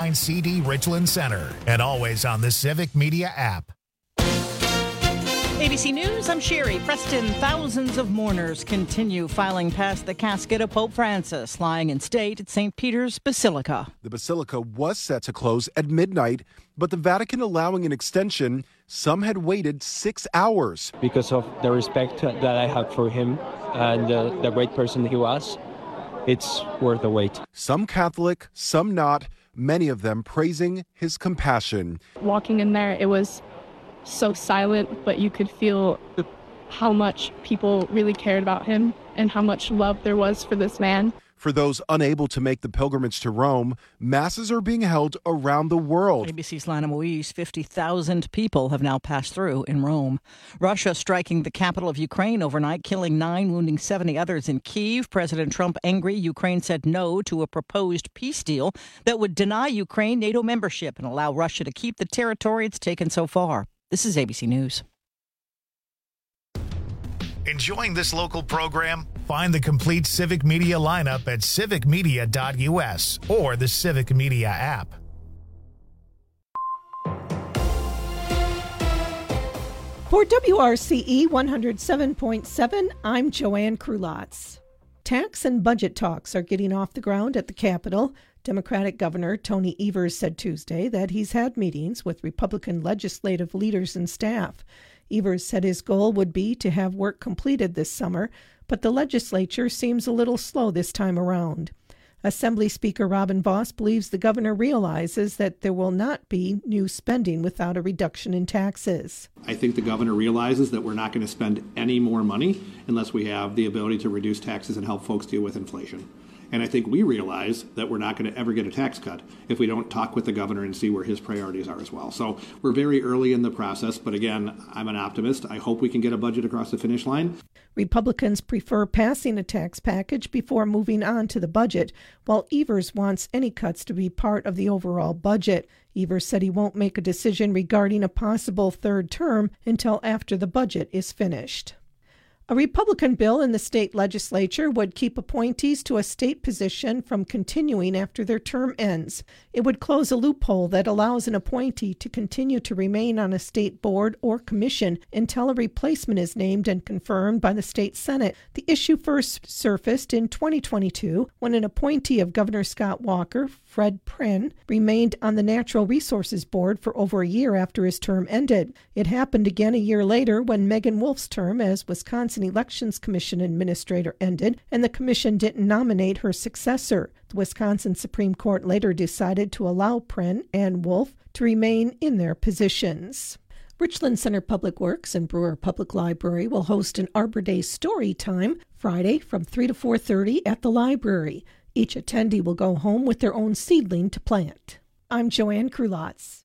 behind CD Richland Center and always on the Civic Media app. ABC News, I'm Sherry Preston. Thousands of mourners continue filing past the casket of Pope Francis, lying in state at St. Peter's Basilica. The basilica was set to close at midnight, but the Vatican allowing an extension, some had waited 6 hours. Because of the respect that I have for him and the great person he was, it's worth the wait. Some Catholic, some not, many of them praising his compassion. Walking in there, it was so silent, but you could feel how much people really cared about him and how much love there was for this man. For those unable to make the pilgrimage to Rome, masses are being held around the world. ABC's Lana Moise, 50,000 people have now passed through in Rome. Russia striking the capital of Ukraine overnight, killing 9, wounding 70 others in Kyiv. President Trump angry. Ukraine said no to a proposed peace deal that would deny Ukraine NATO membership and allow Russia to keep the territory it's taken so far. This is ABC News. Enjoying this local program? Find the complete Civic Media lineup at civicmedia.us or the Civic Media app. For WRCE 107.7, I'm Joanne Krulotz. Tax and budget talks are getting off the ground at the Capitol. Democratic Governor Tony Evers said Tuesday that he's had meetings with Republican legislative leaders and staff. Evers said his goal would be to have work completed this summer, but the legislature seems a little slow this time around. Assembly Speaker Robin Vos believes the governor realizes that there will not be new spending without a reduction in taxes. I think the governor realizes that we're not going to spend any more money unless we have the ability to reduce taxes and help folks deal with inflation. And I think we realize that we're not going to ever get a tax cut if we don't talk with the governor and see where his priorities are as well. So we're very early in the process, but again, I'm an optimist. I hope we can get a budget across the finish line. Republicans prefer passing a tax package before moving on to the budget, while Evers wants any cuts to be part of the overall budget. Evers said he won't make a decision regarding a possible third term until after the budget is finished. A Republican bill in the state legislature would keep appointees to a state position from continuing after their term ends. It would close a loophole that allows an appointee to continue to remain on a state board or commission until a replacement is named and confirmed by the state Senate. The issue first surfaced in 2022 when an appointee of Governor Scott Walker, Fred Pren, remained on the Natural Resources Board for over a year after his term ended. It happened again a year later when Megan Wolf's term as Wisconsin Elections Commission administrator ended, and the commission didn't nominate her successor. The Wisconsin Supreme Court later decided to allow Pren and Wolf to remain in their positions. Richland Center Public Works and Brewer Public Library will host an Arbor Day story time Friday from 3 to 4:30 at the library. Each attendee will go home with their own seedling to plant. I'm Joanne Krulotz.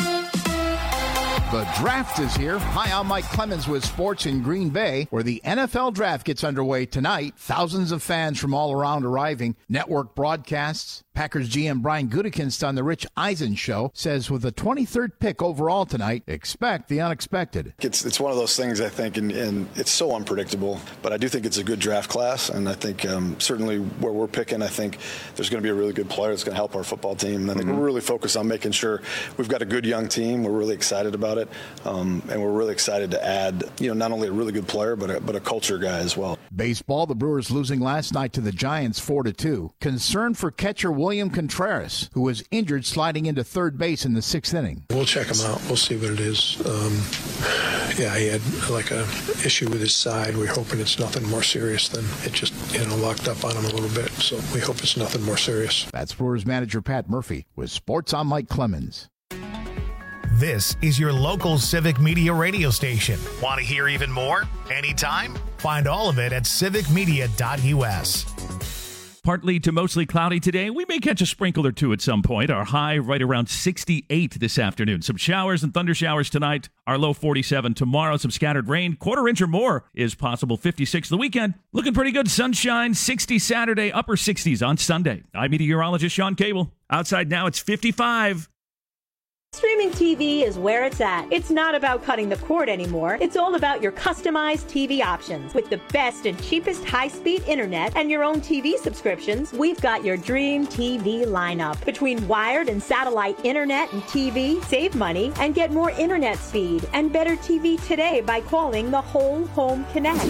The draft is here. Hi, I'm Mike Clemens with sports in Green Bay, where the NFL draft gets underway tonight. Thousands of fans from all around arriving. Network broadcasts. Packers GM Brian Gutekunst on the Rich Eisen Show says with the 23rd pick overall tonight, expect the unexpected. It's one of those things, I think, and it's so unpredictable, but I do think it's a good draft class, and I think certainly where we're picking, I think there's going to be a really good player that's going to help our football team. And I think we're really focused on making sure we've got a good young team. We're really excited about it, and we're really excited to add, not only a really good player, but a culture guy as well. Baseball, the Brewers losing last night to the Giants 4-2. Concern for catcher William Contreras, who was injured sliding into third base in the 6th inning. We'll check him out. We'll see what it is. He had like a issue with his side. We're hoping it's nothing more serious than it just, locked up on him a little bit. So we hope it's nothing more serious. That's Brewers manager Pat Murphy with Sports on Mike Clemens. This is your local Civic Media radio station. Want to hear even more? Anytime? Find all of it at civicmedia.us. Partly to mostly cloudy today. We may catch a sprinkle or two at some point. Our high right around 68 this afternoon. Some showers and thunder showers tonight. Our low 47 tomorrow. Some scattered rain. Quarter inch or more is possible. 56 the weekend. Looking pretty good. Sunshine. 60 Saturday. Upper 60s on Sunday. I'm meteorologist Sean Cable. Outside now it's 55. Streaming TV is where it's at. It's not about cutting the cord anymore. It's all about your customized TV options. With the best and cheapest high-speed internet and your own TV subscriptions, we've got your dream TV lineup. Between wired and satellite internet and TV, save money and get more internet speed and better TV today by calling the Whole Home Connect.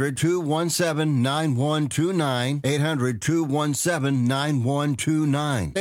800-217-9129. 800-217-9129.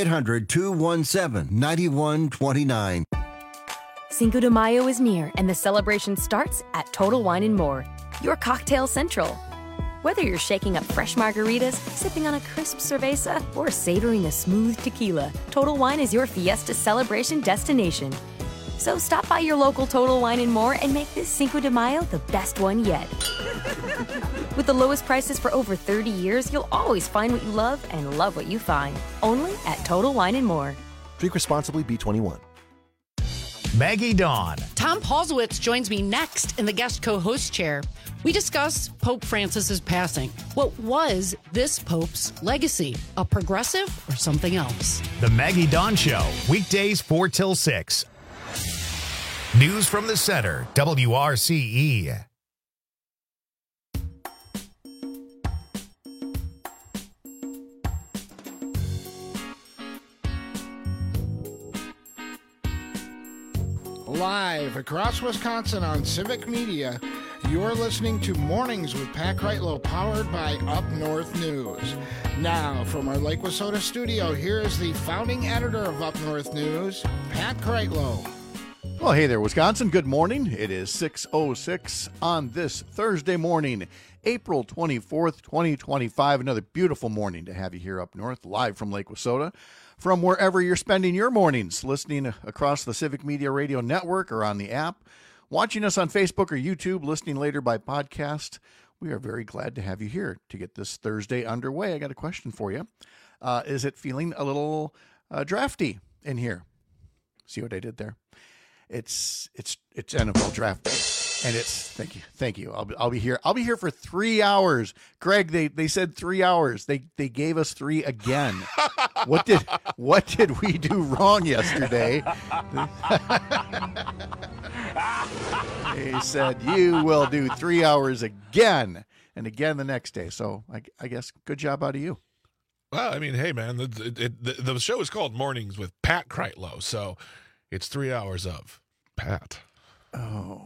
800-217-9129. Cinco de Mayo is near, and the celebration starts at Total Wine & More, your cocktail central. Whether you're shaking up fresh margaritas, sipping on a crisp cerveza, or savoring a smooth tequila, Total Wine is your fiesta celebration destination. So stop by your local Total Wine & More and make this Cinco de Mayo the best one yet. With the lowest prices for over 30 years, you'll always find what you love and love what you find. Only at Total Wine & More. Drink responsibly, B21. Maggie Dawn. Tom Paulsowitz joins me next in the guest co-host chair. We discuss Pope Francis's passing. What was this Pope's legacy? A progressive or something else? The Maggie Dawn Show, weekdays 4 till 6. News from the center, WRCE. Live across Wisconsin on Civic Media, you're listening to Mornings with Pat Kreitlow, powered by Up North News. Now, from our Lake Wissota studio, here is the founding editor of Up North News, Pat Kreitlow. Well, hey there, Wisconsin. Good morning. It is 6:06 on this Thursday morning, April 24th, 2025. Another beautiful morning to have you here up north, live from Lake Wissota. From wherever you're spending your mornings, listening across the Civic Media Radio Network or on the app, watching us on Facebook or YouTube, listening later by podcast, we are very glad to have you here to get this Thursday underway. I got a question for you. Is it feeling a little drafty in here? See what I did there? It's NFL draft day, and it's thank you. I'll be here. I'll be here for 3 hours. Greg, they said 3 hours. They gave us 3 again. What did we do wrong yesterday? They said you will do 3 hours again and again the next day. So I guess good job out of you. Well, I mean, hey man, the show is called Mornings with Pat Kreitlow, so it's 3 hours of Pat. Oh.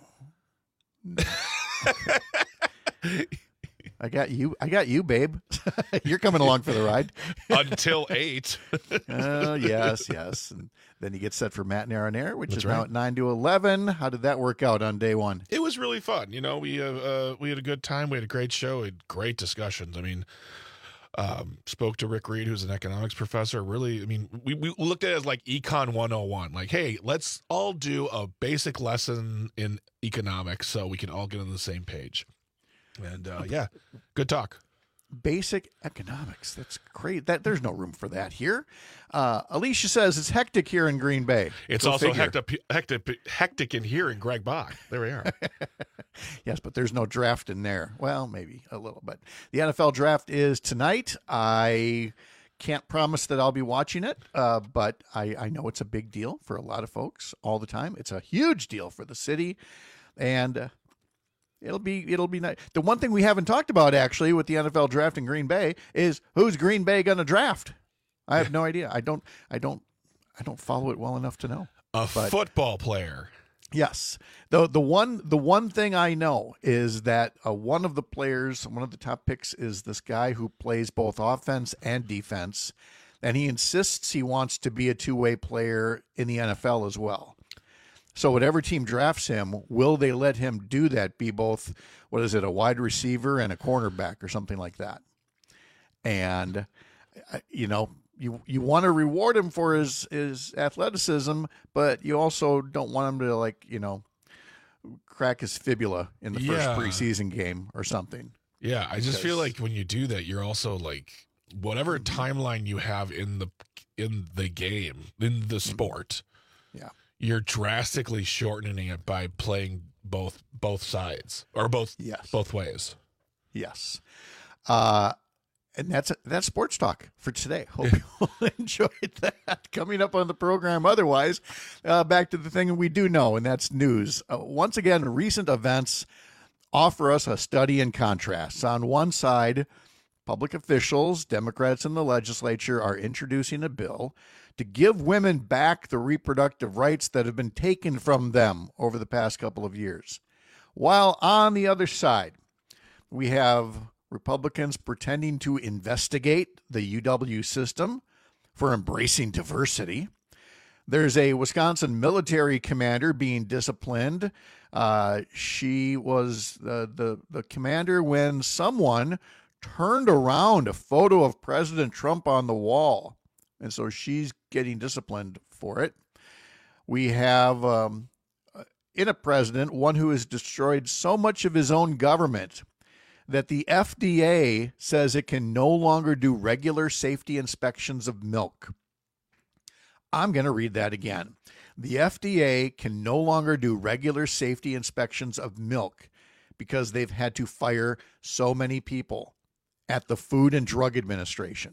I got you, babe. You're coming along for the ride. Until 8. Yes. And then you get set for Matt and Aaron Air, which is now at 9 to 11. How did that work out on day one? It was really fun. You know, we had a good time. We had a great show. We had great discussions. I mean, spoke to Rick Reed, who's an economics professor. Really, I mean, we looked at it as like Econ 101. Like, hey, let's all do a basic lesson in economics so we can all get on the same page. And yeah, good talk. Basic economics. That's great. There's no room for that here. Alicia says it's hectic here in Green Bay. It's also hectic in here in Greg Bach. There we are. Yes, but there's no draft in there. Well, maybe a little, but the NFL draft is tonight. I can't promise that I'll be watching it, but I know it's a big deal for a lot of folks all the time. It's a huge deal for the city, and it'll be nice. The one thing we haven't talked about actually with the NFL draft in Green Bay is who's Green Bay going to draft. I have no idea. I don't follow it well enough to know. Football player. Yes. The one thing I know is that one of the players, one of the top picks is this guy who plays both offense and defense, and he insists he wants to be a two-way player in the NFL as well. So whatever team drafts him, will they let him do that, be both, a wide receiver and a cornerback or something like that? And, you want to reward him for his athleticism, but you also don't want him to, crack his fibula in the first preseason game or something. Yeah, I just feel like when you do that, you're also like, whatever timeline you have in the game, in the sport, you're drastically shortening it by playing both sides or both ways. Yes. And that's sports talk for today. Hope you all enjoyed that. Coming up on the program otherwise, back to the thing we do know, and that's news. Once again, recent events offer us a study in contrasts. On one side, public officials, Democrats in the legislature, are introducing a bill to give women back the reproductive rights that have been taken from them over the past couple of years. While on the other side, we have Republicans pretending to investigate the UW system for embracing diversity. There's a Wisconsin military commander being disciplined. She was the commander when someone turned around a photo of President Trump on the wall. And so she's getting disciplined for it. We have in a president, one who has destroyed so much of his own government that the FDA says it can no longer do regular safety inspections of milk. I'm going to read that again. The FDA can no longer do regular safety inspections of milk because they've had to fire so many people at the Food and Drug Administration.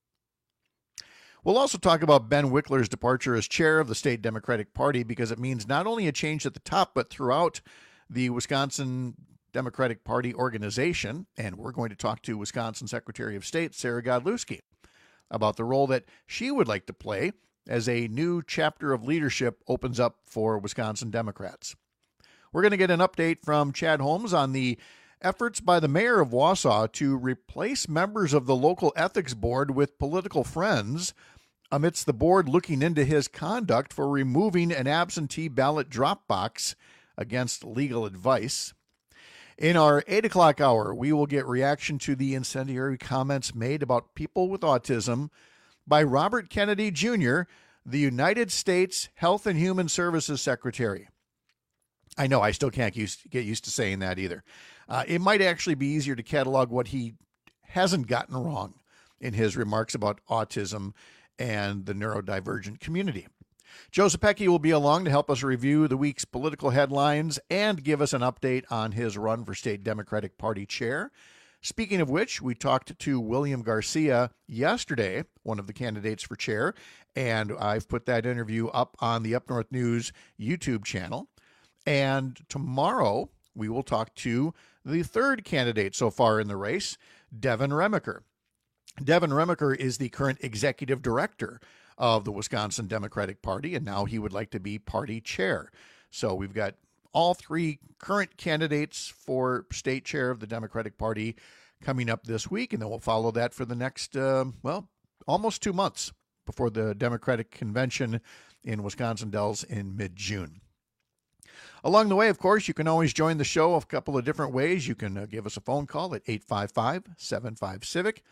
We'll also talk about Ben Wickler's departure as chair of the state Democratic Party because it means not only a change at the top, but throughout the Wisconsin Democratic Party organization. And we're going to talk to Wisconsin Secretary of State Sarah Godlewski about the role that she would like to play as a new chapter of leadership opens up for Wisconsin Democrats. We're going to get an update from Chad Holmes on the efforts by the mayor of Wausau to replace members of the local ethics board with political friends amidst the board looking into his conduct for removing an absentee ballot drop box against legal advice. In our 8 o'clock hour, we will get reaction to the incendiary comments made about people with autism by Robert Kennedy Jr., the United States Health and Human Services Secretary. I know, I still can't get used to saying that either. It might actually be easier to catalog what he hasn't gotten wrong in his remarks about autism and the neurodivergent community. Joe Zepecki will be along to help us review the week's political headlines and give us an update on his run for state Democratic Party chair. Speaking of which, we talked to William Garcia yesterday, one of the candidates for chair, and I've put that interview up on the Up North News YouTube channel. And tomorrow, we will talk to the third candidate so far in the race, Devin Remaker. Devin Remaker is the current executive director of the Wisconsin Democratic Party, and now he would like to be party chair. So we've got all three current candidates for state chair of the Democratic Party coming up this week, and then we'll follow that for the next, almost 2 months before the Democratic Convention in Wisconsin Dells in mid-June. Along the way, of course, you can always join the show a couple of different ways. You can give us a phone call at 855-75-CIVIC,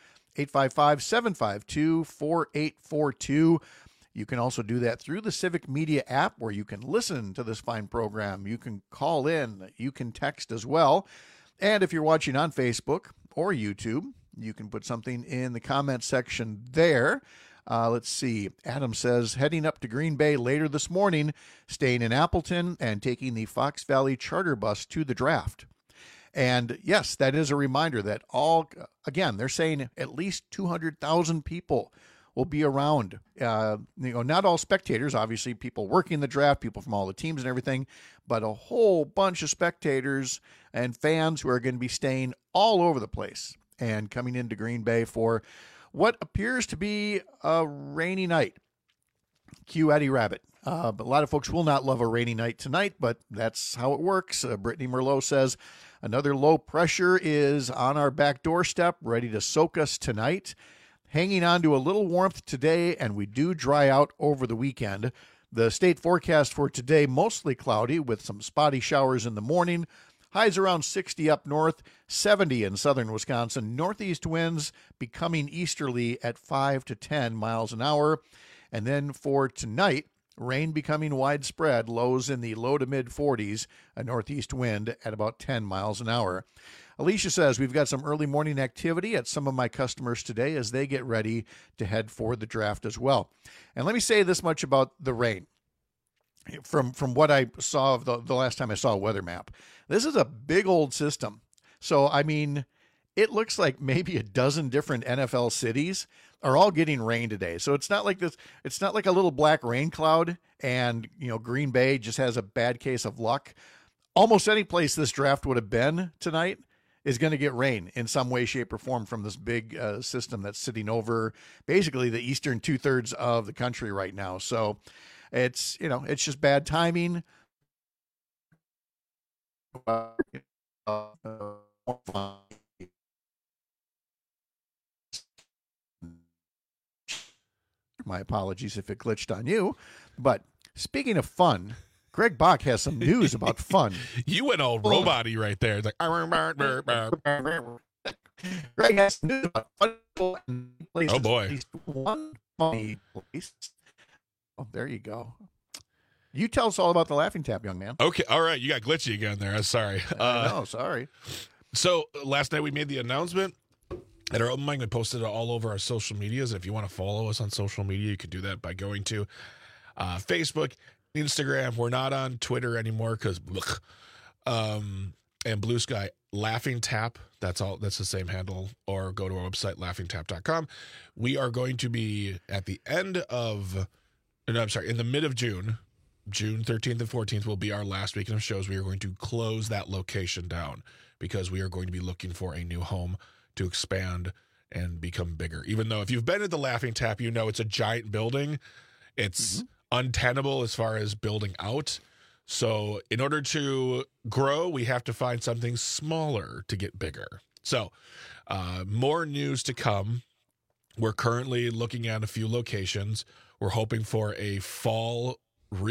855-752-4842. You can also do that through the Civic Media app where you can listen to this fine program. You can call in. You can text as well. And if you're watching on Facebook or YouTube, you can put something in the comment section there. Let's see. Adam says, heading up to Green Bay later this morning, staying in Appleton, and taking the Fox Valley charter bus to the draft. And yes, that is a reminder that they're saying at least 200,000 people will be around. Not all spectators, obviously, people working the draft, people from all the teams and everything, but a whole bunch of spectators and fans who are going to be staying all over the place and coming into Green Bay for what appears to be a rainy night. Cue Eddie Rabbit. But a lot of folks will not love a rainy night tonight, but that's how it works. Brittany Merlot says, another low pressure is on our back doorstep, ready to soak us tonight. Hanging on to a little warmth today, and we do dry out over the weekend. The state forecast for today, mostly cloudy with some spotty showers in the morning. Highs around 60 up north, 70 in southern Wisconsin. Northeast winds becoming easterly at 5 to 10 miles an hour. And then for tonight, rain becoming widespread, lows in the low to mid 40s, a northeast wind at about 10 miles an hour. Alicia says, we've got some early morning activity at some of my customers today as they get ready to head for the draft as well. And let me say this much about the rain. From what I saw of the last time I saw a weather map, this is a big old system. So, I mean, it looks like maybe a dozen different NFL cities are all getting rain today. So it's not like this. It's not like a little black rain cloud and, Green Bay just has a bad case of luck. Almost any place this draft would have been tonight is going to get rain in some way, shape, or form from this big system that's sitting over basically the eastern 2/3 of the country right now. So it's just bad timing. My apologies if it glitched on you. But speaking of fun, Greg Bach has some news about fun. You went all robot-y right there. It's like, Greg has news about fun. Oh, boy. One funny place. Oh, there you go. You tell us all about the Laughing Tap, young man. Okay. All right. You got glitchy again there. I'm sorry. No, sorry. So last night we made the announcement at our open mic. We posted it all over our social medias. If you want to follow us on social media, you can do that by going to Facebook, Instagram. We're not on Twitter anymore because and Blue Sky. Laughing Tap. That's all. That's the same handle. Or go to our website, laughingtap.com. We are going to be at the end of, in the mid of June 13th and 14th will be our last weekend of shows. We are going to close that location down because we are going to be looking for a new home to expand and become bigger. Even though if you've been at the Laughing Tap, it's a giant building. It's untenable as far as building out. So in order to grow, we have to find something smaller to get bigger. So more news to come. We're currently looking at a few locations. We're hoping for a fall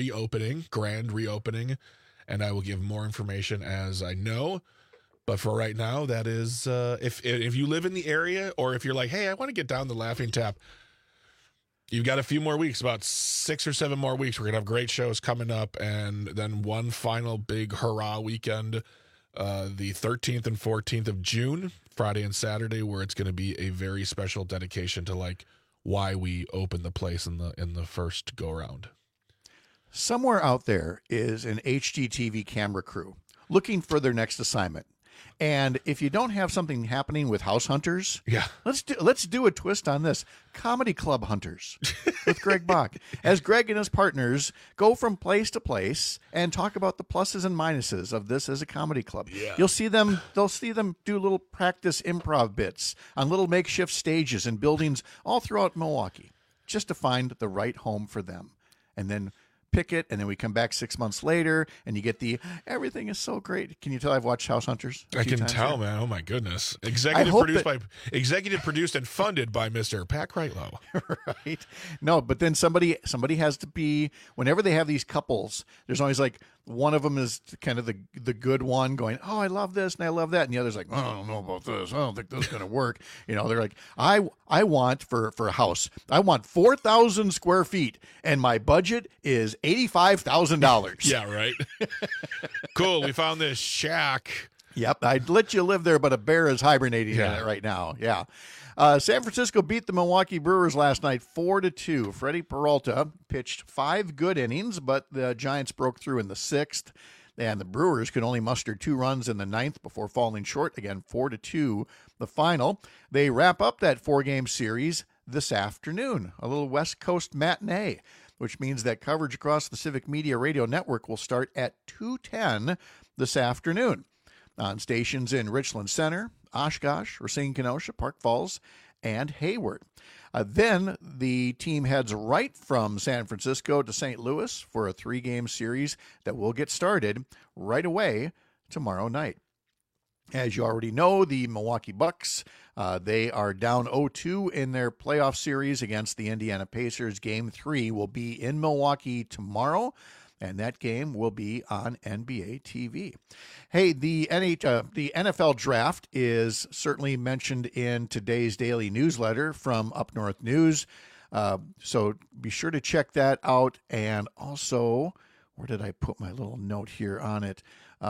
grand reopening, and I will give more information as I know. But for right now, that is if you live in the area, or if you're like, hey, I want to get down the Laughing Tap, you've got a few more weeks, about 6 or 7 more weeks. We're going to have great shows coming up, and then one final big hurrah weekend, the 13th and 14th of June, Friday and Saturday, where it's going to be a very special dedication to why we opened the place in the first go-around. Somewhere out there is an HGTV camera crew looking for their next assignment. And if you don't have something happening with House Hunters, let's do a twist on this. Comedy Club Hunters with Greg Bach. As Greg and his partners go from place to place and talk about the pluses and minuses of this as a comedy club. Yeah. They'll see them do little practice improv bits on little makeshift stages and buildings all throughout Milwaukee just to find the right home for them. And then pick it, and then we come back 6 months later, and you get everything is so great. Can you tell I've watched House Hunters? I can tell, man. Oh my goodness! Executive produced and funded by Mr. Pat Kreitlow. Right? No, but then somebody has to be. Whenever they have these couples, there's always one of them is kind of the good one, going, "Oh, I love this and I love that," and the other's like, "Oh, I don't know about this. I don't think this is going to work." They're like, "I want for a house, I want 4,000 square feet, and my budget is $85,000." Yeah, right. Cool. We found this shack. Yep, I'd let you live there, but a bear is hibernating in it right now. Yeah. San Francisco beat the Milwaukee Brewers last night 4-2. Freddie Peralta pitched 5 good innings, but the Giants broke through in the 6th, and the Brewers could only muster 2 runs in the 9th before falling short. Again, 4-2 the final. They wrap up that 4-game series this afternoon, a little West Coast matinee, which means that coverage across the Civic Media Radio Network will start at 2:10 this afternoon on stations in Richland Center, Oshkosh, Racine, Kenosha, Park Falls, and Hayward. Then the team heads right from San Francisco to St. Louis for a 3-game series that will get started right away tomorrow night. As you already know, the Milwaukee Bucks, they are down 0-2 in their playoff series against the Indiana Pacers. Game 3 will be in Milwaukee tomorrow, and that game will be on NBA TV. Hey, the NFL draft is certainly mentioned in today's daily newsletter from Up North News, so be sure to check that out. And also, where did I put my little note here on it?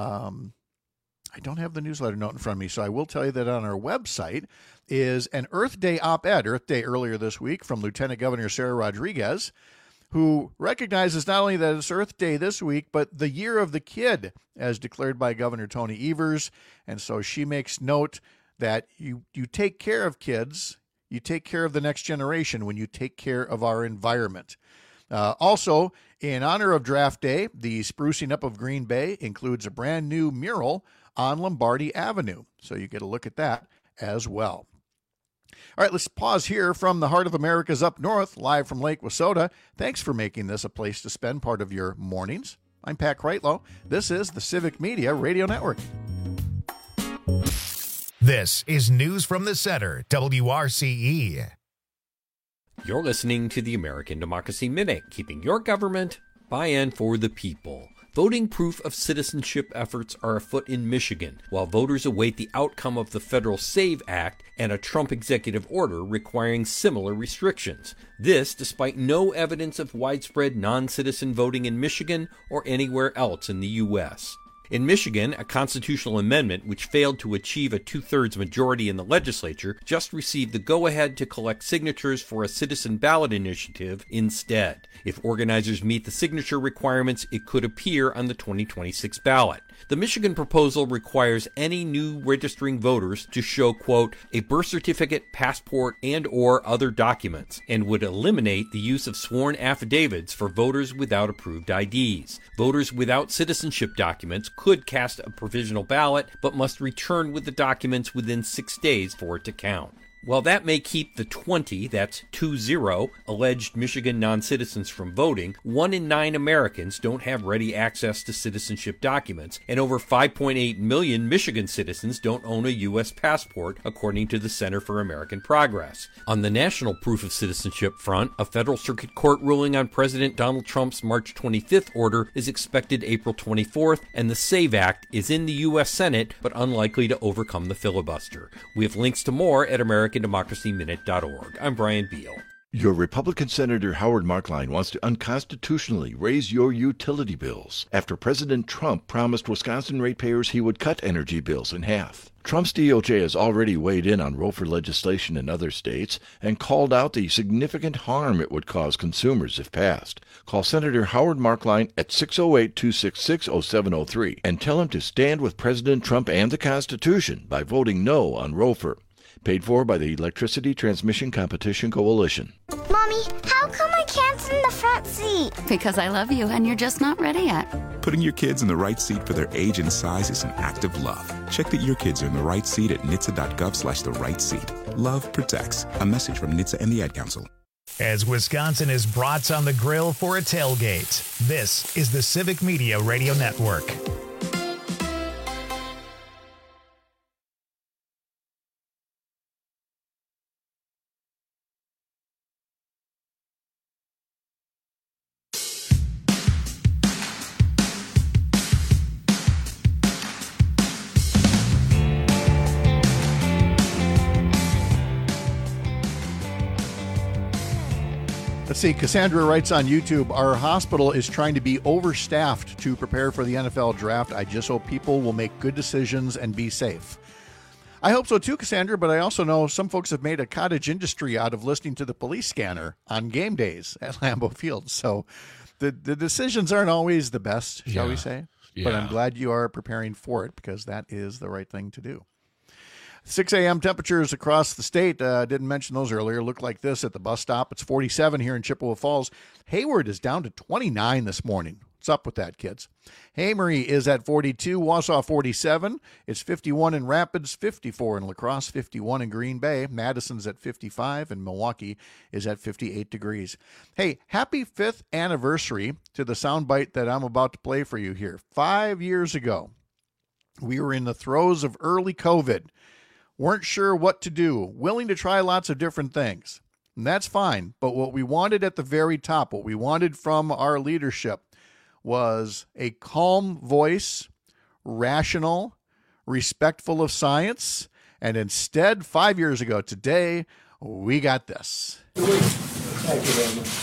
I don't have the newsletter note in front of me, so I will tell you that on our website is an Earth Day op-ed, Earth Day earlier this week, from Lieutenant Governor Sarah Rodriguez, who recognizes not only that it's Earth Day this week, but the Year of the Kid, as declared by Governor Tony Evers. And so she makes note that you take care of kids, you take care of the next generation when you take care of our environment. Also, in honor of Draft Day, the sprucing up of Green Bay includes a brand new mural on Lombardi Avenue. So you get a look at that as well. All right, let's pause here from the heart of America's up north, live from Lake Wissota. Thanks for making this a place to spend part of your mornings. I'm Pat Kreitlow. This is the Civic Media Radio Network. This is News from the Center, WRCE. You're listening to the American Democracy Minute, keeping your government by and for the people. Voting proof of citizenship efforts are afoot in Michigan, while voters await the outcome of the Federal SAVE Act and a Trump executive order requiring similar restrictions. This despite no evidence of widespread non-citizen voting in Michigan or anywhere else in the U.S. In Michigan, a constitutional amendment which failed to achieve a two-thirds majority in the legislature just received the go-ahead to collect signatures for a citizen ballot initiative instead. If organizers meet the signature requirements, it could appear on the 2026 ballot. The Michigan proposal requires any new registering voters to show, quote, a birth certificate, passport, and/or other documents, and would eliminate the use of sworn affidavits for voters without approved IDs. Voters without citizenship documents could cast a provisional ballot, but must return with the documents within 6 days for it to count. While that may keep the 20, that's 20, alleged Michigan non-citizens from voting, 1 in 9 Americans don't have ready access to citizenship documents, and over 5.8 million Michigan citizens don't own a U.S. passport, according to the Center for American Progress. On the national proof of citizenship front, a federal circuit court ruling on President Donald Trump's March 25th order is expected April 24th, and the SAVE Act is in the U.S. Senate, but unlikely to overcome the filibuster. We have links to more at AmericanDemocracyMinute.org. I'm Brian Beal. Your Republican Senator Howard Marklein wants to unconstitutionally raise your utility bills after President Trump promised Wisconsin ratepayers he would cut energy bills in half. Trump's DOJ has already weighed in on ROFR legislation in other states and called out the significant harm it would cause consumers if passed. Call Senator Howard Marklein at 608-266-0703 and tell him to stand with President Trump and the Constitution by voting no on ROFR. Paid for by the Electricity Transmission Competition Coalition. Mommy, how come I can't sit in the front seat? Because I love you and you're just not ready yet. Putting your kids in the right seat for their age and size is an act of love. Check that your kids are in the right seat at NHTSA.gov/the right seat. Love protects. A message from NHTSA and the Ad Council. As Wisconsin is brats on the grill for a tailgate, this is the Civic Media Radio Network. Let's see, Cassandra writes on YouTube, our hospital is trying to be overstaffed to prepare for the NFL draft. I just hope people will make good decisions and be safe. I hope so too, Cassandra, but I also know some folks have made a cottage industry out of listening to the police scanner on game days at Lambeau Field. So the decisions aren't always the best, shall we say? Yeah. But I'm glad you are preparing for it because that is the right thing to do. 6 a.m. temperatures across the state, didn't mention those earlier, look like this at the bus stop. It's 47 here in Chippewa Falls. Hayward is down to 29 this morning. What's up with that, kids? Amory is at 42, Wausau 47. It's 51 in Rapids, 54 in La Crosse, 51 in Green Bay. Madison's at 55, and Milwaukee is at 58 degrees. Hey, happy 5th anniversary to the soundbite that I'm about to play for you here. 5 years ago, we were in the throes of early COVID. Weren't sure what to do, willing to try lots of different things. And that's fine. But what we wanted at the very top, what we wanted from our leadership was a calm voice, rational, respectful of science. And instead, 5 years ago today, we got this. Thank you very much.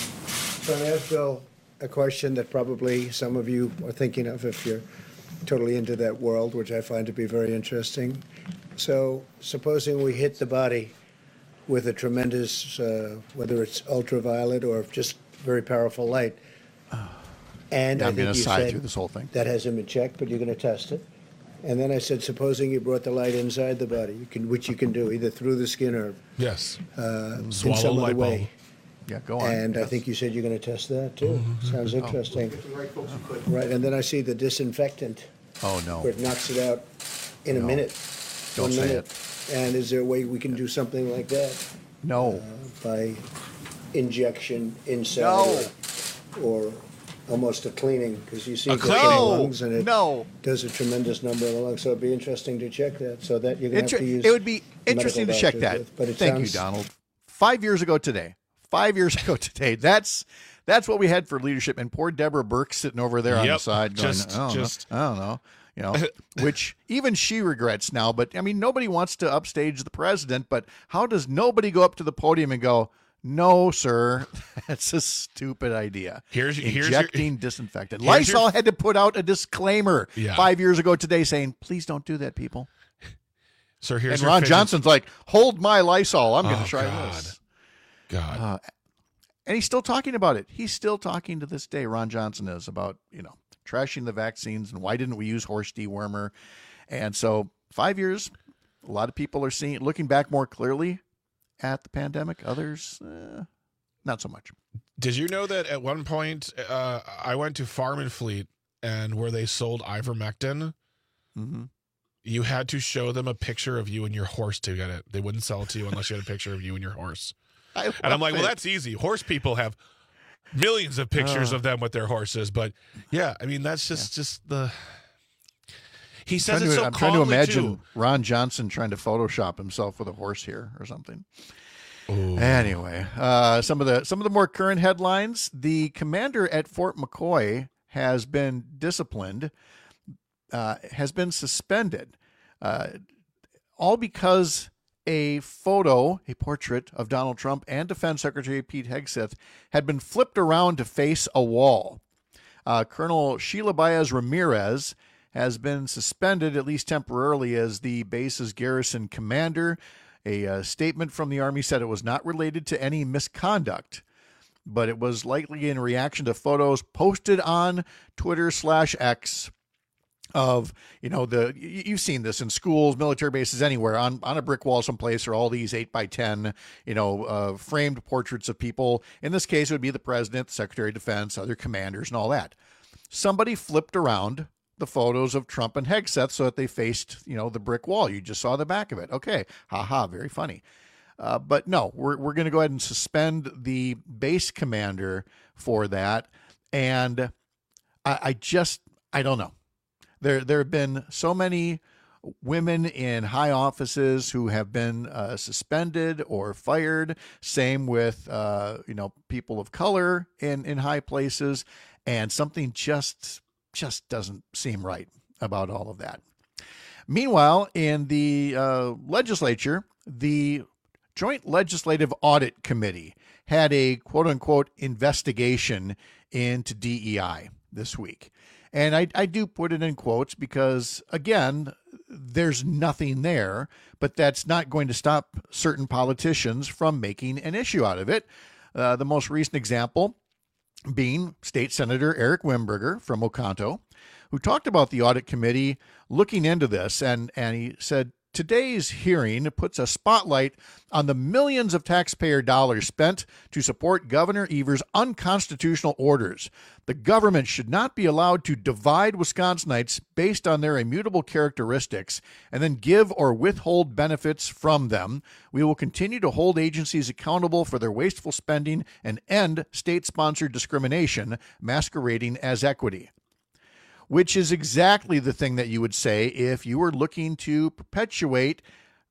So I'm going to ask Bill a question that probably some of you are thinking of if you're totally into that world, which I find to be very interesting. So supposing we hit the body with a tremendous, whether it's ultraviolet or just very powerful light, and I'm going to you side said through this whole thing. That hasn't been checked, but you're going to test it. And then I said, supposing you brought the light inside the body, which you can do, either through the skin or in some other way. Yeah, go on. And I think you said you're going to test that, too. Sounds interesting. Right, and then I see the disinfectant. Oh, no. Where it knocks it out in a minute. Don't say it. And is there a way we can do something like that? No. By injection inside or almost a cleaning, because you see it goes in the lungs and it does a tremendous number of the lungs. So it'd be interesting to check that. So that you're going to have to use. It would be interesting to check that. Thank you, Donald. 5 years ago today. That's what we had for leadership. And poor Deborah Burke sitting over there on the side going, I don't know. You know, which even she regrets now. But I mean, nobody wants to upstage the president. But how does nobody go up to the podium and go, "No, sir, that's a stupid idea"? Injecting disinfectant. Lysol had to put out a disclaimer 5 years ago today saying, "Please don't do that, people." So here's and Ron Johnson's like, "Hold my Lysol. I'm going to try this." God. And he's still talking about it. He's still talking to this day. Ron Johnson is about, trashing the vaccines and why didn't we use horse dewormer? And so 5 years, a lot of people are looking back more clearly at the pandemic. Others, not so much. Did you know that at one point I went to Farm and Fleet, and where they sold ivermectin, you had to show them a picture of you and your horse to get it. They wouldn't sell it to you unless you had a picture of you and your horse. And I'm like, well, that's easy. Horse people have millions of pictures of them with their horses. But yeah, I mean, that's just the. He says it so I'm trying to imagine too. Ron Johnson trying to Photoshop himself with a horse here or something. Ooh. Anyway, some of the more current headlines: the commander at Fort McCoy has been disciplined, has been suspended, all because a portrait of Donald Trump and Defense Secretary Pete Hegseth had been flipped around to face a wall. Colonel Sheila Baez Ramirez has been suspended, at least temporarily, as the base's garrison commander. A statement from the Army said it was not related to any misconduct, but it was likely in reaction to photos posted on Twitter/X of, you've seen this in schools, military bases, anywhere, on a brick wall someplace, or all these 8x10, framed portraits of people. In this case, it would be the president, the Secretary of Defense, other commanders, and all that. Somebody flipped around the photos of Trump and Hegseth so that they faced, the brick wall. You just saw the back of it. Okay. Ha, very funny. But no, we're going to go ahead and suspend the base commander for that. And I don't know. There have been so many women in high offices who have been suspended or fired. Same with people of color in high places, and something just doesn't seem right about all of that. Meanwhile, in the legislature, the Joint Legislative Audit Committee had a quote-unquote investigation into DEI this week. And I do put it in quotes because, again, there's nothing there, but that's not going to stop certain politicians from making an issue out of it. The most recent example being State Senator Eric Wimberger from Oconto, who talked about the audit committee looking into this, and he said, "Today's hearing puts a spotlight on the millions of taxpayer dollars spent to support Governor Evers' unconstitutional orders. The government should not be allowed to divide Wisconsinites based on their immutable characteristics and then give or withhold benefits from them. We will continue to hold agencies accountable for their wasteful spending and end state-sponsored discrimination masquerading as equity." Which is exactly the thing that you would say if you were looking to perpetuate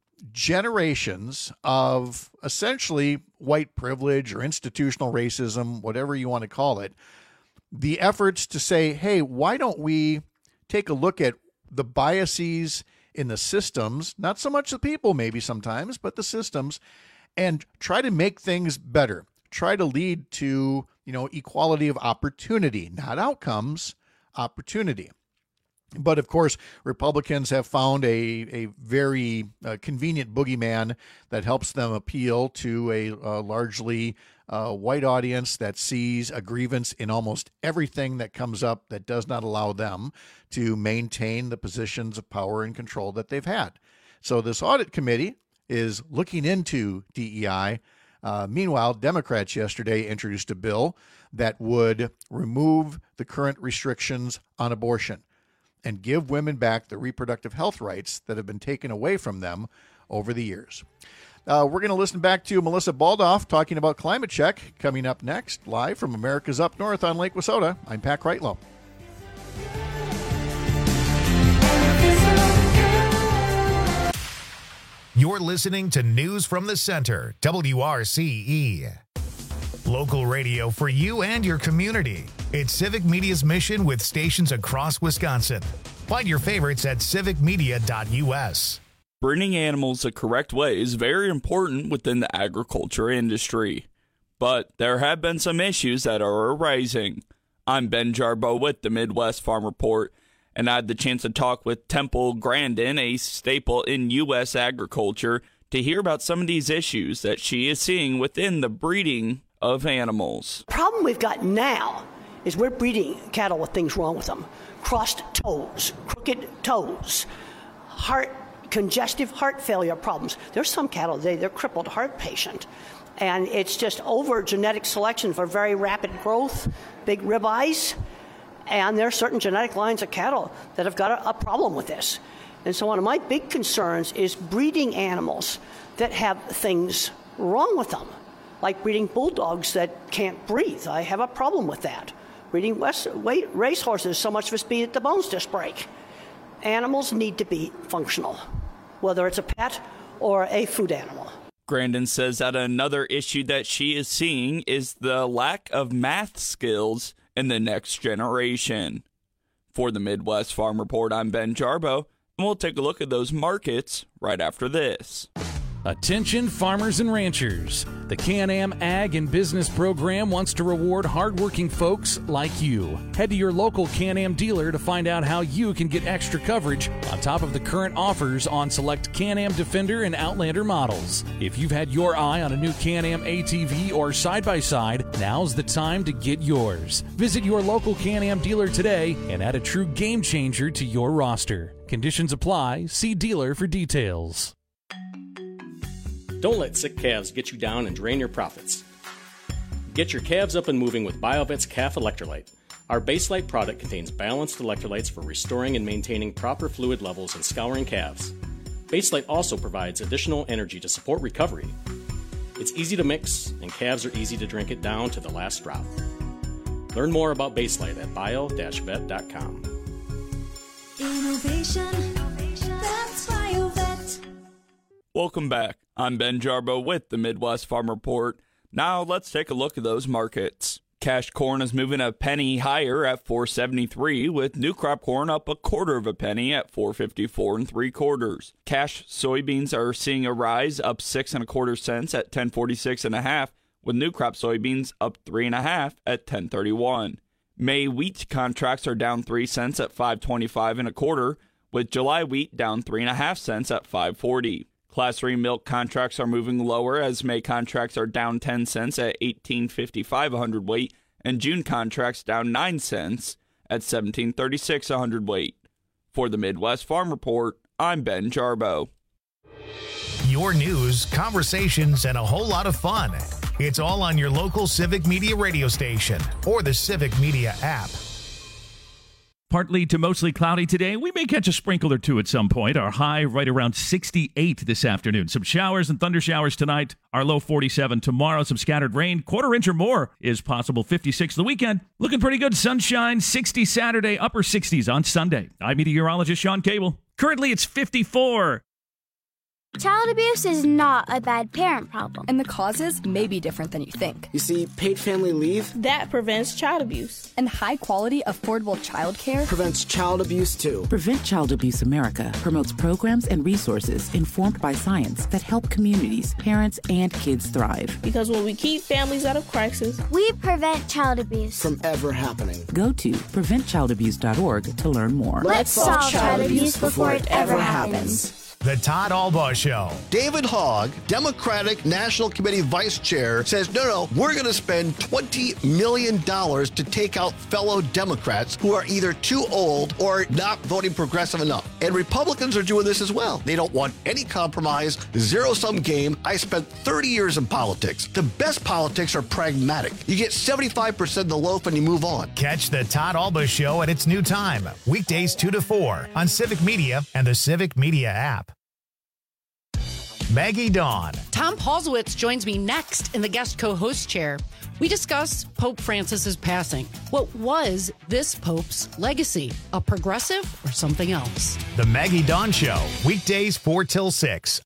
generations of essentially white privilege or institutional racism, whatever you want to call it. The efforts to say, hey, why don't we take a look at the biases in the systems, not so much the people maybe sometimes, but the systems, and try to make things better. Try to lead to, equality of opportunity, not outcomes, opportunity. But of course, Republicans have found a very convenient boogeyman that helps them appeal to a largely white audience that sees a grievance in almost everything that comes up that does not allow them to maintain the positions of power and control that they've had. So this audit committee is looking into DEI. Meanwhile, Democrats yesterday introduced a bill that would remove the current restrictions on abortion and give women back the reproductive health rights that have been taken away from them over the years. We're going to listen back to Melissa Baldoff talking about climate check coming up next, live from America's Up North on Lake Wissota. I'm Pat Kreitlow. You're listening to News from the Center, WRCE. Local radio for you and your community. It's Civic Media's mission with stations across Wisconsin. Find your favorites at civicmedia.us. Breeding animals the correct way is very important within the agriculture industry. But there have been some issues that are arising. I'm Ben Jarbo with the Midwest Farm Report, and I had the chance to talk with Temple Grandin, a staple in U.S. agriculture, to hear about some of these issues that she is seeing within the breeding of animals. The problem we've got now is we're breeding cattle with things wrong with them. Crossed toes, crooked toes, congestive heart failure problems. There's some cattle today, they're crippled heart patient. And it's just over genetic selection for very rapid growth, big ribeyes. And there are certain genetic lines of cattle that have got a problem with this. And so one of my big concerns is breeding animals that have things wrong with them, like breeding bulldogs that can't breathe. I have a problem with that. Breeding racehorses, so much for speed that the bones just break. Animals need to be functional, whether it's a pet or a food animal. Grandin says that another issue that she is seeing is the lack of math skills in the next generation. For the Midwest Farm Report, I'm Ben Jarbo, and we'll take a look at those markets right after this. Attention farmers and ranchers. The Can-Am Ag and Business Program wants to reward hardworking folks like you. Head to your local Can-Am dealer to find out how you can get extra coverage on top of the current offers on select Can-Am Defender and Outlander models. If you've had your eye on a new Can-Am ATV or side-by-side, now's the time to get yours. Visit your local Can-Am dealer today and add a true game changer to your roster. Conditions apply. See dealer for details. Don't let sick calves get you down and drain your profits. Get your calves up and moving with BioVet's Calf Electrolyte. Our Baselite product contains balanced electrolytes for restoring and maintaining proper fluid levels and scouring calves. Baselite also provides additional energy to support recovery. It's easy to mix, and calves are easy to drink it down to the last drop. Learn more about Baselite at bio-vet.com. Innovation, that's BioVet. Welcome back. I'm Ben Jarbo with the Midwest Farm Report. Now let's take a look at those markets. Cash corn is moving a penny higher at $4.73, with new crop corn up 1/4 penny at $4.54 3/4. Cash soybeans are seeing a rise, up 6 1/4 cents at $10.46 1/2, with new crop soybeans up 3 1/2 at $10.31. May wheat contracts are down 3 cents at $5.25 1/4, with July wheat down 3 1/2 cents at $5.40. Class 3 milk contracts are moving lower as May contracts are down 10 cents at $18.55 a hundredweight, and June contracts down 9 cents at $17.36 a hundredweight. For the Midwest Farm Report, I'm Ben Jarbo. Your news, conversations, and a whole lot of fun. It's all on your local Civic Media radio station or the Civic Media app. Partly to mostly cloudy today. We may catch a sprinkle or two at some point. Our high right around 68 this afternoon. Some showers and thunder showers tonight. Our low 47 tomorrow. Some scattered rain. 1/4 inch or more is possible. 56 the weekend. Looking pretty good. Sunshine. 60 Saturday. Upper 60s on Sunday. I'm meteorologist Sean Cable. Currently it's 54. Child abuse is not a bad parent problem. And the causes may be different than you think. You see, paid family leave that prevents child abuse. And high-quality, affordable child care prevents child abuse, too. Prevent Child Abuse America promotes programs and resources informed by science that help communities, parents, and kids thrive. Because when we keep families out of crisis, we prevent child abuse from ever happening. Go to preventchildabuse.org to learn more. Let's solve child abuse before it ever happens. The Todd Albaugh Show. David Hogg, Democratic National Committee Vice Chair, says, no, we're going to spend $20 million to take out fellow Democrats who are either too old or not voting progressive enough. And Republicans are doing this as well. They don't want any compromise, zero-sum game. I spent 30 years in politics. The best politics are pragmatic. You get 75% of the loaf and you move on. Catch the Todd Albaugh Show at its new time, weekdays 2 to 4 on Civic Media and the Civic Media app. Maggie Dawn. Tom Paulsowitz joins me next in the guest co-host chair. We discuss Pope Francis's passing. What was this Pope's legacy? A progressive or something else? The Maggie Dawn Show, weekdays 4 till 6.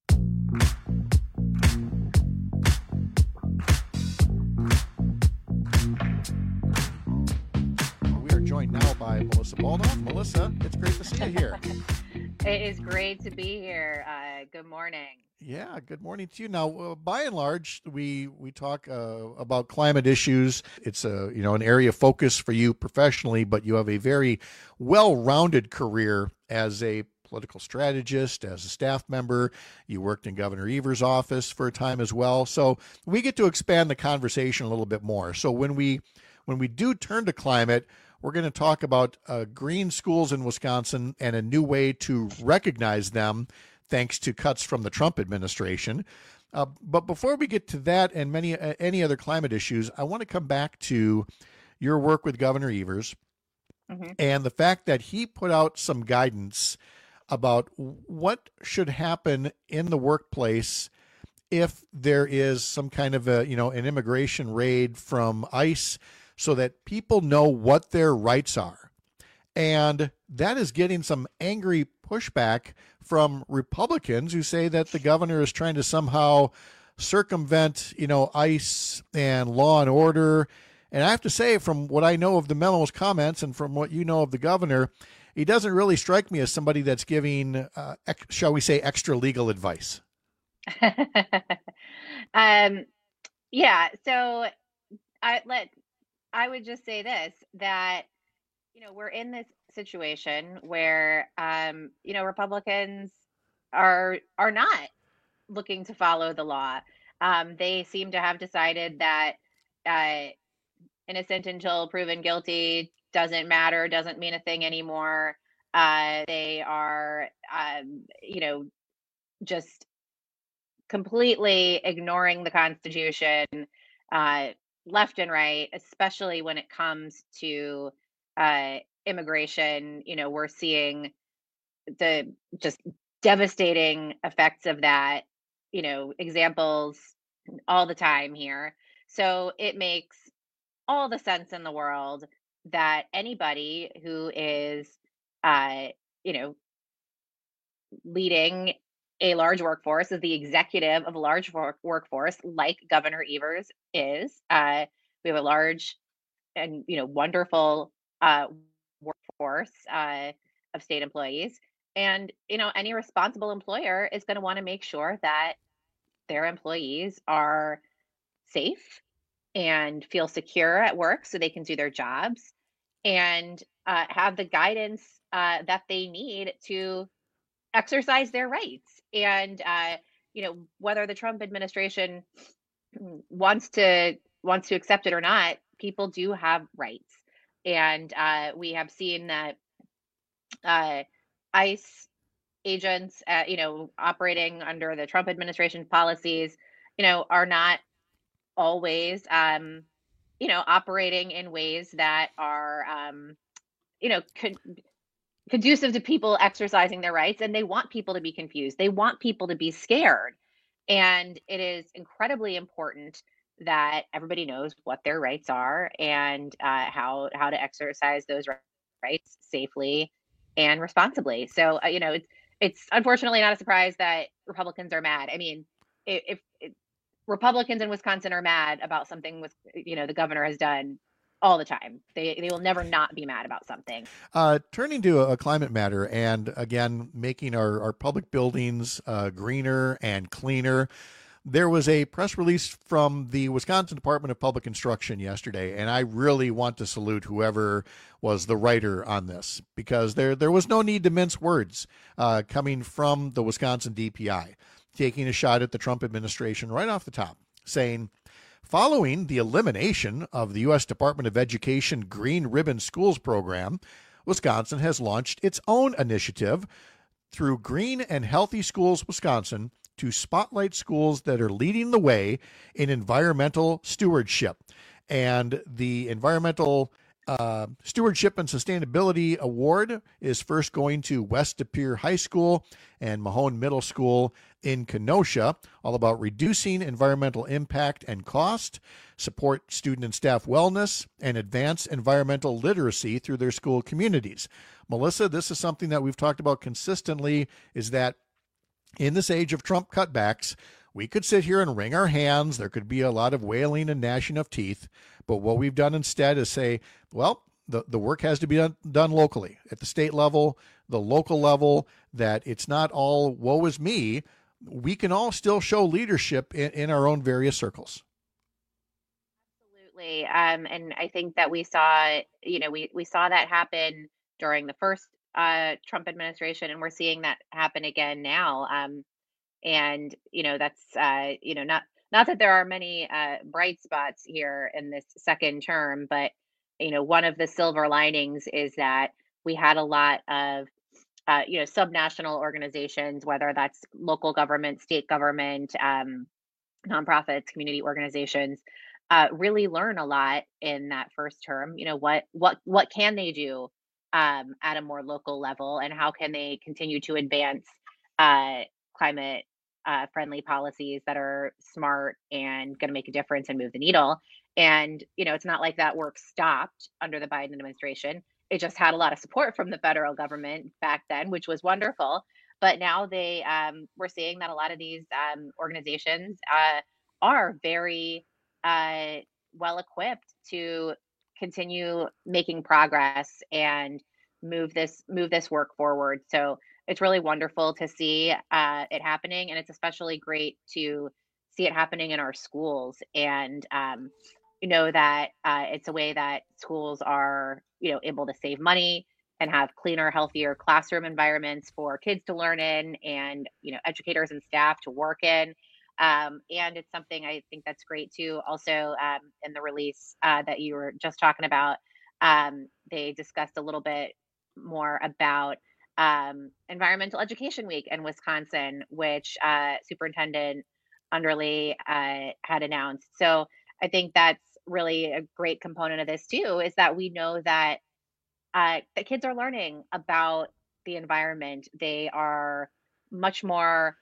We are joined now by Melissa Baldoff. Melissa, it's great to see you here. It is great to be here. Good morning. Yeah, good morning to you. Now, by and large, we talk about climate issues. It's an area of focus for you professionally, but you have a very well-rounded career as a political strategist, as a staff member. You worked in Governor Evers' office for a time as well. So we get to expand the conversation a little bit more. So when we do turn to climate, we're going to talk about green schools in Wisconsin and a new way to recognize them, thanks to cuts from the Trump administration. But before we get to that and any other climate issues, I want to come back to your work with Governor Evers and the fact that he put out some guidance about what should happen in the workplace if there is some kind of an immigration raid from ICE, so that people know what their rights are. And that is getting some angry pushback from Republicans who say that the governor is trying to somehow circumvent, ICE and law and order. And I have to say, from what I know of the memo's comments and from what you know of the governor, he doesn't really strike me as somebody that's giving, shall we say, extra legal advice. Yeah. So I would just say this, that, we're in this situation where, Republicans are not looking to follow the law. They seem to have decided that innocent until proven guilty doesn't matter, doesn't mean a thing anymore. They are, just completely ignoring the Constitution, left and right, especially when it comes to immigration. We're seeing the just devastating effects of that, examples all the time here. So it makes all the sense in the world that anybody who is, leading a large workforce, is the executive of a large workforce like Governor Evers is. We have a large and wonderful workforce of state employees, and any responsible employer is going to want to make sure that their employees are safe and feel secure at work so they can do their jobs and have the guidance that they need to exercise their rights. And whether the Trump administration wants to accept it or not, people do have rights. And we have seen that ICE agents, operating under the Trump administration policies, are not always, operating in ways that are, conducive to people exercising their rights. And they want people to be confused. They want people to be scared. And it is incredibly important that everybody knows what their rights are and how to exercise those rights safely and responsibly. So, it's unfortunately not a surprise that Republicans are mad. I mean, if Republicans in Wisconsin are mad about something with, the governor has done all the time, they will never not be mad about something. Turning to a climate matter, and again, making our public buildings greener and cleaner. There was a press release from the Wisconsin Department of Public Instruction yesterday, and I really want to salute whoever was the writer on this, because there was no need to mince words coming from the Wisconsin DPI, taking a shot at the Trump administration right off the top, saying, following the elimination of the U.S. Department of Education Green Ribbon Schools program, Wisconsin has launched its own initiative through Green and Healthy Schools Wisconsin to spotlight schools that are leading the way in environmental stewardship. And the Environmental Stewardship and Sustainability Award is first going to West De Pere High School and Mahone Middle School in Kenosha, all about reducing environmental impact and cost, support student and staff wellness, and advance environmental literacy through their school communities. Melissa, this is something that we've talked about consistently, is that in this age of Trump cutbacks, we could sit here and wring our hands. There could be a lot of wailing and gnashing of teeth. But what we've done instead is say, well, the work has to be done locally, at the state level, the local level, that it's not all woe is me. We can all still show leadership in our own various circles. Absolutely. And I think that we saw, we saw that happen during the first Trump administration, and we're seeing that happen again now. And that's not that there are many bright spots here in this second term, but one of the silver linings is that we had a lot of subnational organizations, whether that's local government, state government, nonprofits, community organizations, really learn a lot in that first term. What can they do at a more local level, and how can they continue to advance climate friendly policies that are smart and going to make a difference and move the needle. And it's not like that work stopped under the Biden administration. It just had a lot of support from the federal government back then, which was wonderful. But now we're seeing that a lot of these organizations are very well equipped to continue making progress and move this work forward. So it's really wonderful to see it happening, and it's especially great to see it happening in our schools. And that it's a way that schools are able to save money and have cleaner, healthier classroom environments for kids to learn in, and educators and staff to work in. And it's something I think that's great too. Also, in the release that you were just talking about, they discussed a little bit more about Environmental Education Week in Wisconsin, which Superintendent Underly had announced. So I think that's really a great component of this too, is that we know that the kids are learning about the environment. They are much more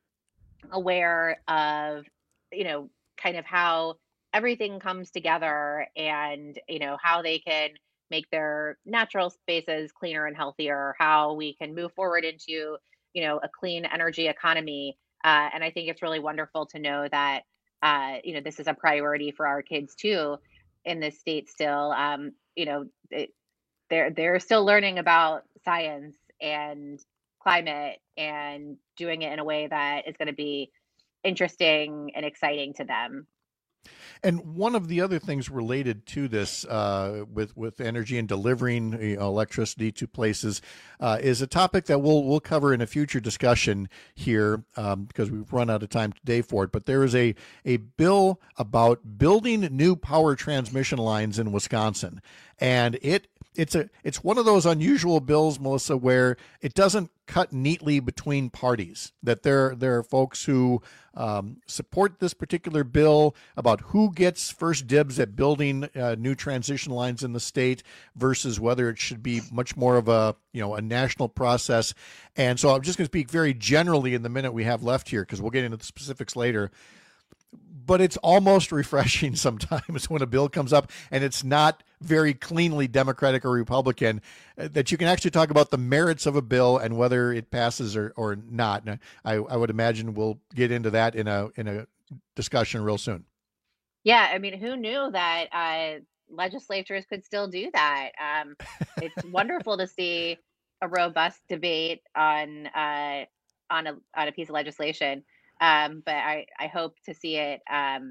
aware of, kind of how everything comes together, and, how they can make their natural spaces cleaner and healthier, how we can move forward into, a clean energy economy. And I think it's really wonderful to know that, this is a priority for our kids too in this state still. They're still learning about science and climate and doing it in a way that is going to be interesting and exciting to them. And one of the other things related to this with energy and delivering electricity to places is a topic that we'll cover in a future discussion here because we've run out of time today for it. But there is a bill about building new power transmission lines in Wisconsin. And it's one of those unusual bills, Melissa, where it doesn't cut neatly between parties. That there are folks who support this particular bill about who gets first dibs at building new transition lines in the state versus whether it should be much more of a national process. And so I'm just going to speak very generally in the minute we have left here, because we'll get into the specifics later. But it's almost refreshing sometimes when a bill comes up and it's not very cleanly Democratic or Republican, that you can actually talk about the merits of a bill and whether it passes or not. And I would imagine we'll get into that in a discussion real soon. Yeah, I mean, who knew that legislatures could still do that? It's wonderful to see a robust debate on a piece of legislation. But I hope to see it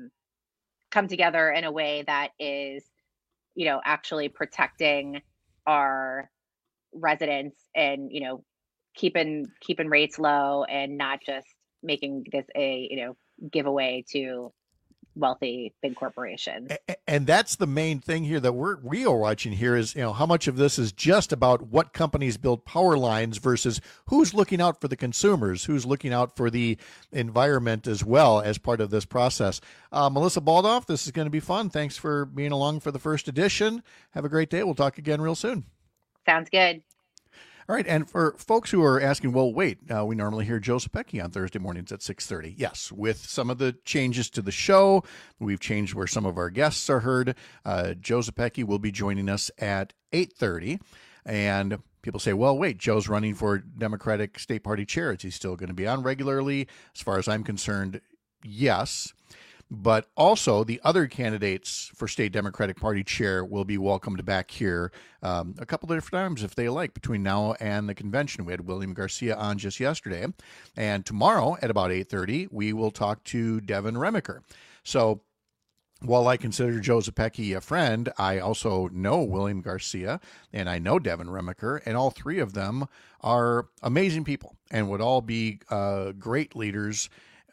come together in a way that is, actually protecting our residents and, keeping rates low and not just making this a, giveaway to wealthy big corporations. And that's the main thing here that we are watching here is, how much of this is just about what companies build power lines versus who's looking out for the consumers, who's looking out for the environment as well as part of this process. Melissa Baldoff, this is going to be fun. Thanks for being along for the first edition. Have a great day. We'll talk again real soon. Sounds good. All right, and for folks who are asking, well, wait, we normally hear Joe Zepecki on Thursday mornings at 6:30. Yes, with some of the changes to the show, we've changed where some of our guests are heard. Joe Zepecki will be joining us at 8:30, and people say, well, wait, Joe's running for Democratic State Party chair. Is he still going to be on regularly? As far as I'm concerned, yes. But also the other candidates for state Democratic Party chair will be welcomed back here a couple of different times if they like between now and the convention. We had William Garcia on just yesterday. And tomorrow at about 8:30, we will talk to Devin Remiker. So while I consider Joe Zepecki a friend, I also know William Garcia and I know Devin Remiker, and all three of them are amazing people and would all be great leaders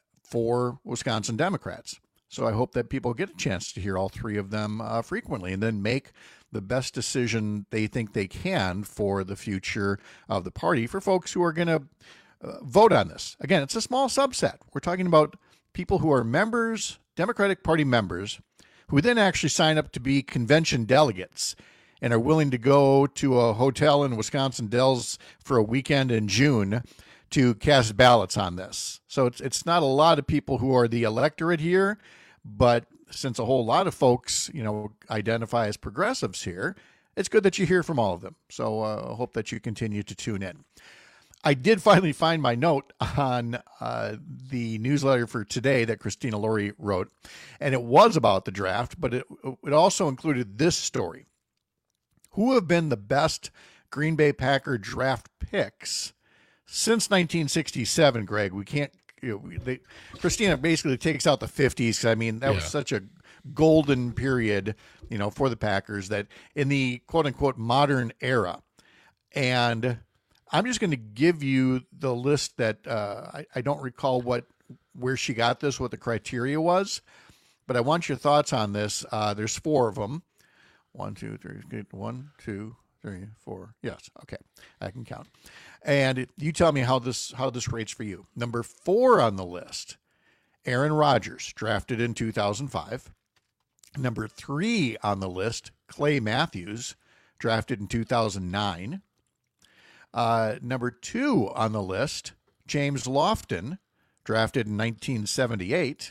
for Wisconsin Democrats. So I hope that people get a chance to hear all three of them frequently and then make the best decision they think they can for the future of the party for folks who are going to vote on this. Again, it's a small subset. We're talking about people who are members, Democratic Party members, who then actually sign up to be convention delegates and are willing to go to a hotel in Wisconsin Dells for a weekend in June to cast ballots on this. So it's not a lot of people who are the electorate here, but since a whole lot of folks, identify as progressives here, it's good that you hear from all of them. So I hope that you continue to tune in. I did finally find my note on the newsletter for today that Christina Laurie wrote, and it was about the draft, but it also included this story. Who have been the best Green Bay Packer draft picks since 1967, Greg? We can't, Christina basically takes out the 50s. I mean, that was such a golden period, for the Packers that in the quote unquote modern era. And I'm just going to give you the list that I don't recall where she got this, what the criteria was, but I want your thoughts on this. There's four of them. 1, 2, 3, 1, 2, 3, 4. Yes. Okay. I can count. And you tell me how this rates for you. Number 4 on the list, Aaron Rodgers, drafted in 2005. Number 3 on the list, Clay Matthews, drafted in 2009. Number 2 on the list, James Lofton, drafted in 1978.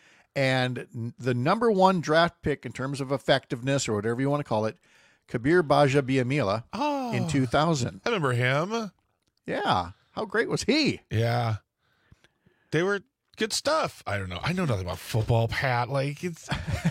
And the number 1 draft pick in terms of effectiveness or whatever you want to call it, Kabir Baja-Biamila in 2000. I remember him. Yeah. How great was he? Yeah. They were good stuff. I don't know. I know nothing about football, Pat. Like, it's...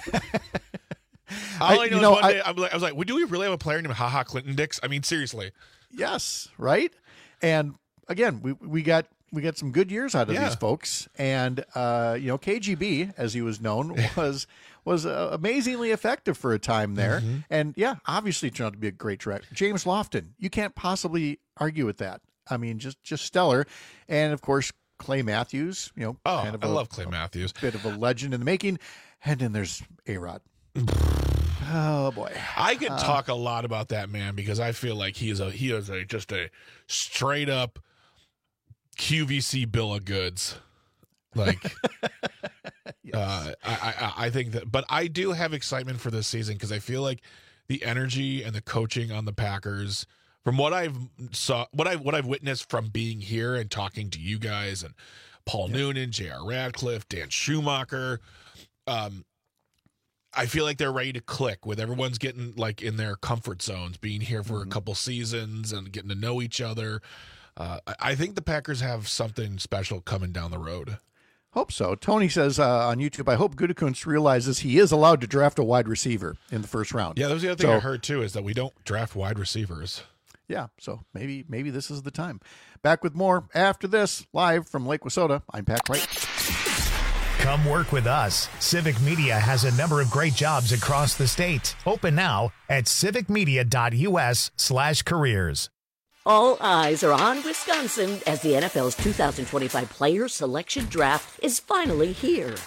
All I know is one day I was like, do we really have a player named HaHa Clinton Dix? I mean, seriously. Yes, right? And again, we got some good years out of these folks. And, KGB, as he was known, was amazingly effective for a time there. Mm-hmm. And, obviously turned out to be a great draft. James Lofton, you can't possibly argue with that. I mean, just stellar. And, of course, Clay Matthews, I love Clay Matthews. Bit of a legend in the making. And then there's A-Rod. Oh boy, I could talk a lot about that man because I feel like he is just a straight up QVC bill of goods. Like, yes. I think that, but I do have excitement for this season because I feel like the energy and the coaching on the Packers, from what I've witnessed from being here and talking to you guys and Paul Noonan, J.R. Radcliffe, Dan Schumacher, I feel like they're ready to click with everyone's getting like in their comfort zones, being here for a couple seasons and getting to know each other. I think the Packers have something special coming down the road. Hope so. Tony says on YouTube, I hope Gutekunst realizes he is allowed to draft a wide receiver in the first round. Yeah, that was the other thing I heard too, is that we don't draft wide receivers. Yeah, so maybe this is the time. Back with more after this, live from Lake Wissota. I'm Pat Wright. Come work with us. Civic Media has a number of great jobs across the state. Open now at civicmedia.us/careers. All eyes are on Wisconsin as the NFL's 2025 player selection draft is finally here.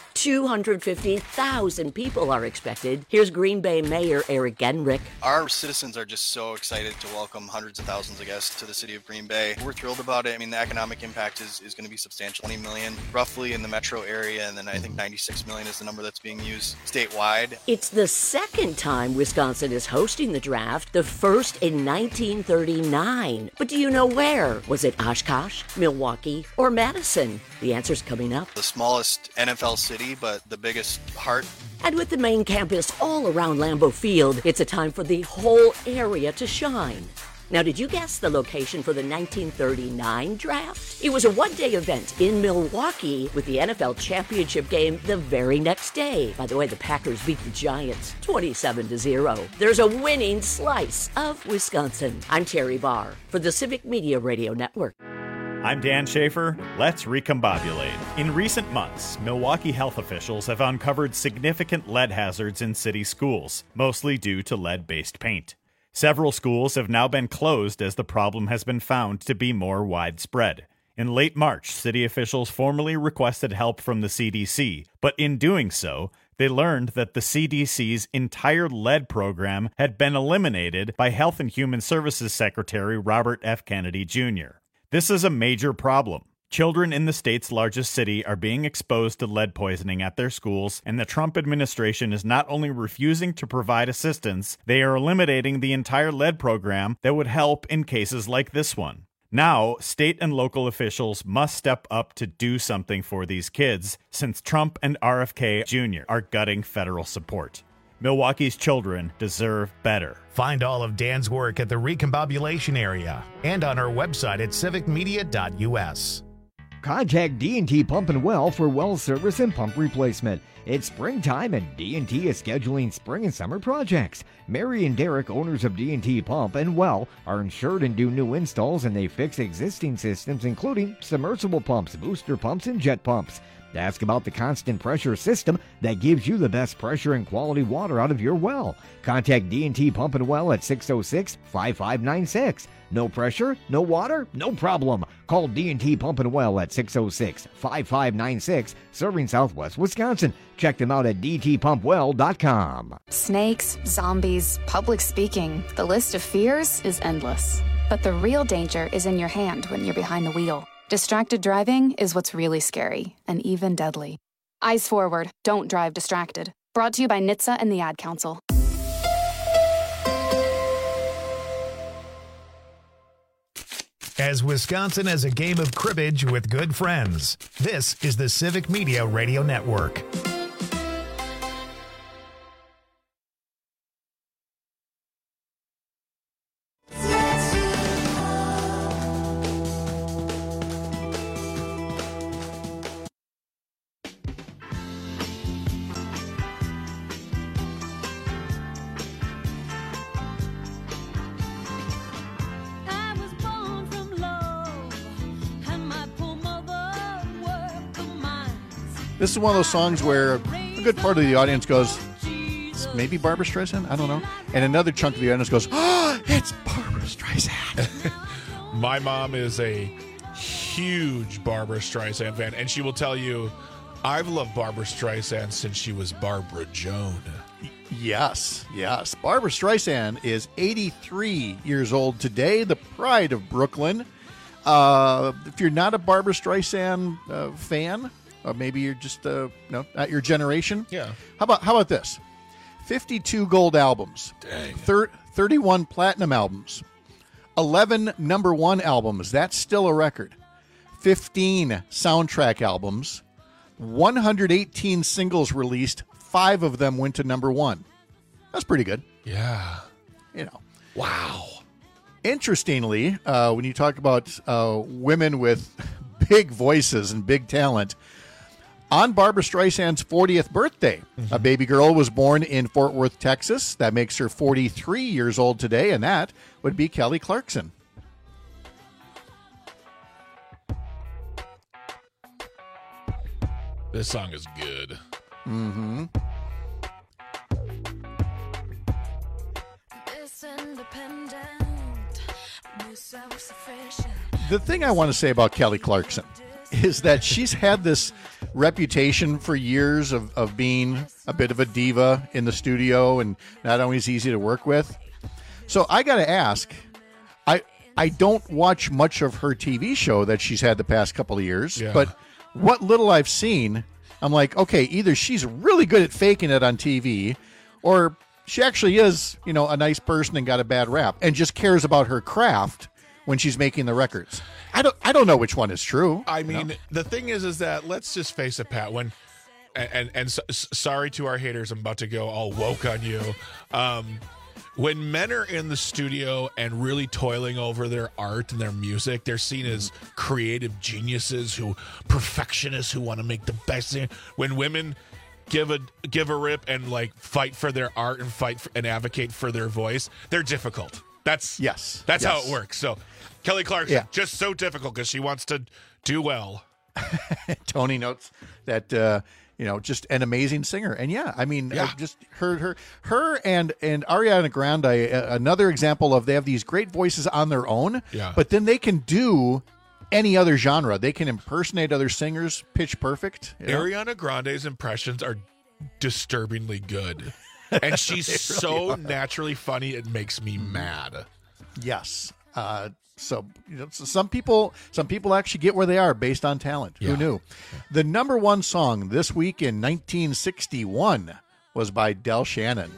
250,000 people are expected. Here's Green Bay Mayor Eric Genrich. Our citizens are just so excited to welcome hundreds of thousands of guests to the city of Green Bay. We're thrilled about it. I mean, the economic impact is going to be substantial. 20 million roughly in the metro area, and then I think 96 million is the number that's being used statewide. It's the second time Wisconsin is hosting the draft, the first in 1939. But do you know where? Was it Oshkosh, Milwaukee, or Madison? The answer's coming up. The smallest NFL city, but the biggest heart. And with the main campus all around Lambeau Field, it's a time for the whole area to shine. Now, did you guess the location for the 1939 draft? It was a one-day event in Milwaukee with the NFL championship game the very next day. By the way, the Packers beat the Giants 27-0. There's a winning slice of Wisconsin. I'm Terry Barr for the Civic Media Radio Network. I'm Dan Schaefer. Let's recombobulate. In recent months, Milwaukee health officials have uncovered significant lead hazards in city schools, mostly due to lead-based paint. Several schools have now been closed as the problem has been found to be more widespread. In late March, city officials formally requested help from the CDC, but in doing so, they learned that the CDC's entire lead program had been eliminated by Health and Human Services Secretary Robert F. Kennedy Jr. This is a major problem. Children in the state's largest city are being exposed to lead poisoning at their schools, and the Trump administration is not only refusing to provide assistance, they are eliminating the entire lead program that would help in cases like this one. Now, state and local officials must step up to do something for these kids, since Trump and RFK Jr. are gutting federal support. Milwaukee's children deserve better. Find all of Dan's work at the Recombobulation area and on our website at civicmedia.us. Contact D&T Pump and Well for well service and pump replacement. It's springtime and D&T is scheduling spring and summer projects. Mary and Derek, owners of D&T Pump and Well, are insured and do new installs, and they fix existing systems including submersible pumps, booster pumps, and jet pumps. Ask about the constant pressure system that gives you the best pressure and quality water out of your well. Contact D&T Pump and Well at 606-5596. No pressure, no water, no problem. Call D&T Pump and Well at 606-5596, serving Southwest Wisconsin. Check them out at dtpumpwell.com. Snakes, zombies, public speaking. The list of fears is endless. But the real danger is in your hand when you're behind the wheel. Distracted driving is what's really scary and even deadly. Eyes forward, don't drive distracted. Brought to you by NHTSA and the Ad Council. As Wisconsin has a game of cribbage with good friends, this is the Civic Media Radio Network. This is one of those songs where a good part of the audience goes, maybe Barbra Streisand? I don't know. And another chunk of the audience goes, oh, it's Barbra Streisand. My mom is a huge Barbra Streisand fan, and she will tell you, I've loved Barbra Streisand since she was Barbara Joan. Yes. Barbra Streisand is 83 years old today, the pride of Brooklyn. If you're not a Barbra Streisand fan, or maybe you're just not your generation. Yeah. How about this? 52 gold albums. Dang. 31 platinum albums. 11 number one albums. That's still a record. 15 soundtrack albums. 118 singles released. 5 of them went to number one. That's pretty good. Yeah. Wow. Interestingly, when you talk about women with big voices and big talent, on Barbra Streisand's 40th birthday, a baby girl was born in Fort Worth, Texas. That makes her 43 years old today, and that would be Kelly Clarkson. This song is good. Mm-hmm. The thing I want to say about Kelly Clarkson is that she's had this reputation for years of being a bit of a diva in the studio and not always easy to work with. So I got to ask, I don't watch much of her TV show that she's had the past couple of years, but what little I've seen, I'm like, okay, either she's really good at faking it on TV, or she actually is, a nice person and got a bad rap and just cares about her craft when she's making the records. I don't know which one is true. I mean, the thing is that let's just face it, Pat. When sorry to our haters, I'm about to go all woke on you. When men are in the studio and really toiling over their art and their music, they're seen as creative geniuses, perfectionists who want to make the best thing. When women give a rip and like fight for their art and advocate for their voice, they're difficult. That's how it works. So Kelly Clarkson, just so difficult because she wants to do well. Tony notes that just an amazing singer, and just her and Ariana Grande, another example of they have these great voices on their own, but then they can do any other genre. They can impersonate other singers, pitch perfect. Ariana Grande's impressions are disturbingly good, and she's so naturally funny it makes me mad. Yes. So some people actually get where they are based on talent. Who knew? The number one song this week in 1961 was by Del Shannon.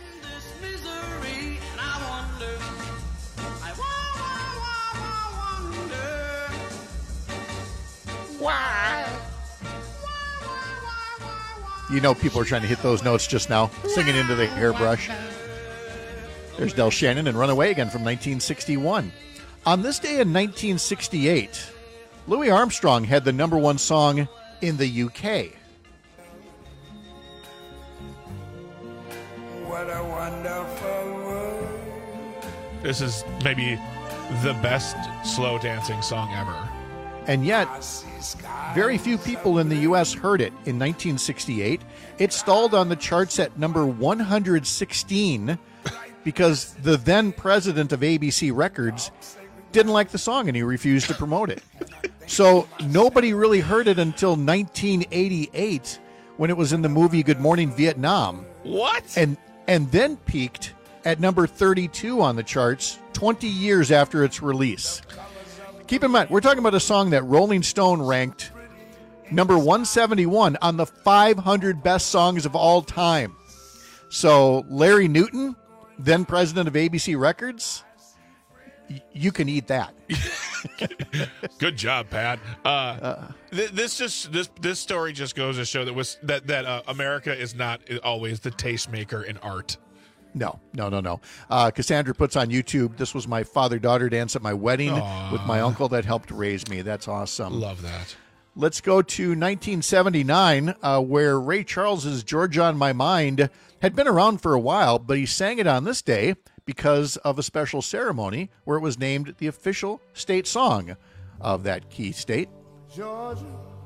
People are trying to hit those notes just now, singing into the hairbrush. There's Del Shannon and Runaway Again from 1961. On this day in 1968, Louis Armstrong had the number one song in the UK. What a wonderful world. This is maybe the best slow dancing song ever. And yet, very few people in the U.S. heard it in 1968. It stalled on the charts at number 116 because the then president of ABC Records didn't like the song and he refused to promote it. So nobody really heard it until 1988 when it was in the movie Good Morning Vietnam. What? And then peaked at number 32 on the charts 20 years after its release. Keep in mind, we're talking about a song that Rolling Stone ranked number 171 on the 500 best songs of all time. So Larry Newton, then president of ABC Records, you can eat that. Good job, Pat. This story just goes to show that America is not always the tastemaker in art. No. Cassandra puts on YouTube, this was my father-daughter dance at my wedding with my uncle that helped raise me. That's awesome. Love that. Let's go to 1979, where Ray Charles's Georgia on My Mind had been around for a while, but he sang it on this day because of a special ceremony where it was named the official state song of that key state. Georgia.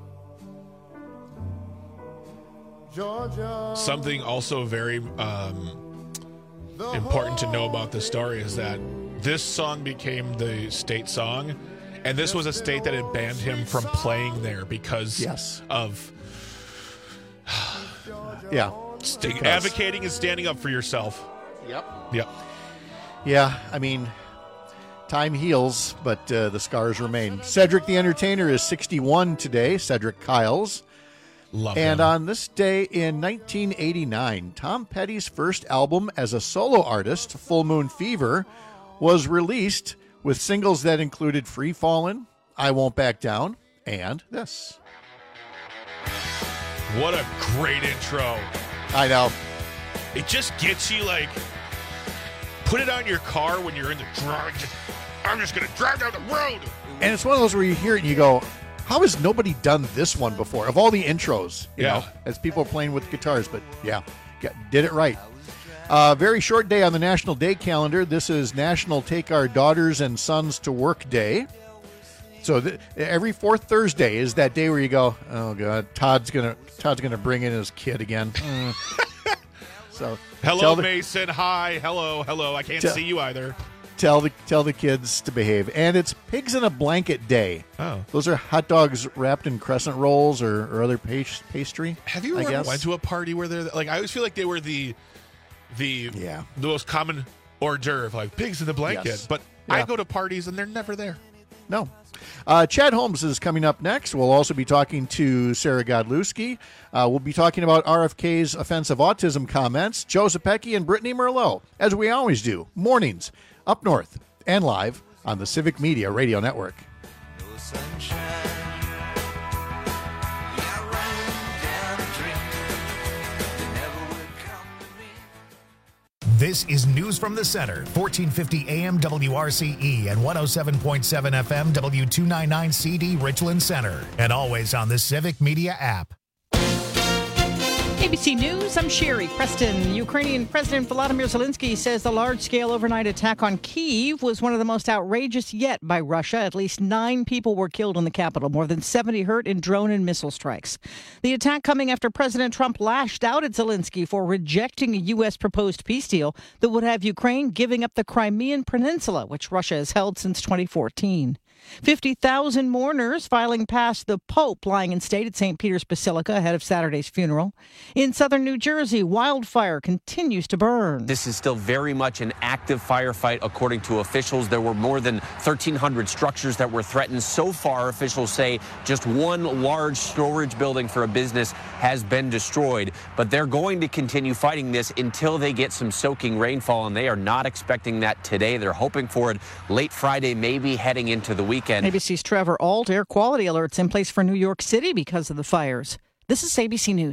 Something also very important to know about this story is that this song became the state song, and this was a state that had banned him from playing there because of advocating and standing up for yourself. Yep. Yeah, I mean, time heals, but the scars remain. Cedric the Entertainer is 61 today, Cedric Kyles. Love and him. On this day in 1989, Tom Petty's first album as a solo artist, Full Moon Fever, was released with singles that included Free Fallin', I Won't Back Down, and this. What a great intro. I know. It just gets you like, put it on your car when you're in the drive. I'm just going to drive down the road. And it's one of those where you hear it and you go, how has nobody done this one before? Of all the intros, you know, as people are playing with guitars, but did it right. Very short day on the National Day calendar. This is National Take Our Daughters and Sons to Work Day. So every fourth Thursday is that day where you go, oh God, Todd's gonna bring in his kid again. So hello, Mason. Hi, hello. I can't see you either. Tell the kids to behave. And it's Pigs in a Blanket Day. Oh, those are hot dogs wrapped in crescent rolls or other pastry. Have you ever went to a party where they're like? I always feel like they were the most common hors d'oeuvre, like pigs in the blanket. Yes. But I go to parties and they're never there. No. Chad Holmes is coming up next. We'll also be talking to Sarah Godlewski. We'll be talking about RFK's offensive autism comments, Joe Zepecki and Brittany Merlot, as we always do, mornings, up north and live on the Civic Media Radio Network. This is News from the Center, 1450 AM WRCE and 107.7 FM W299CD Richland Center, and always on the Civic Media app. ABC News, I'm Sherry Preston. Ukrainian President Volodymyr Zelensky says the large-scale overnight attack on Kyiv was one of the most outrageous yet by Russia. At least 9 people were killed in the capital, more than 70 hurt in drone and missile strikes. The attack coming after President Trump lashed out at Zelensky for rejecting a U.S. proposed peace deal that would have Ukraine giving up the Crimean Peninsula, which Russia has held since 2014. 50,000 mourners filing past the Pope lying in state at St. Peter's Basilica ahead of Saturday's funeral. In southern New Jersey, wildfire continues to burn. This is still very much an active firefight, according to officials. There were more than 1,300 structures that were threatened. So far, officials say just one large storage building for a business has been destroyed. But they're going to continue fighting this until they get some soaking rainfall, and they are not expecting that today. They're hoping for it late Friday, maybe heading into the weekend. ABC's Trevor Ault. Air quality alerts in place for New York City because of the fires. This is ABC News.